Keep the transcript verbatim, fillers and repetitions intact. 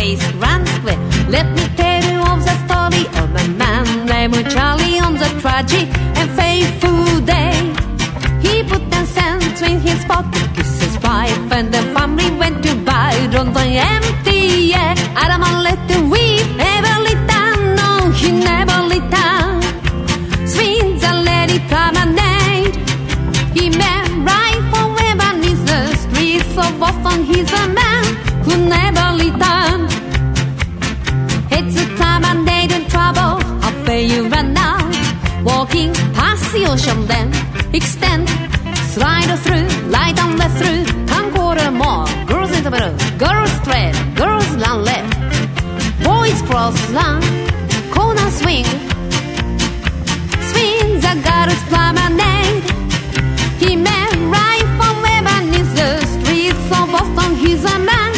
face Grand Square. Let me tell you of the story of a man named Charlie on the tragic and fateful day. He put ten cents in his pocket, kissed his wife, and the family went to buy on the empty air. Adam and let the weep ever lit down. No, he never lit down. Swings and let it promenade. He met right forever neath the streets of Boston. He's a man who never lit down. It's a time and date and trouble. How far you run now? Walking past the ocean, then extend, slide through, lie down, left through, come quarter more. Girls in the middle, girls straight, girls run left, boys cross line, corner swing, swing the girls promenade. He met right from where beneath the streets of Boston. He's a man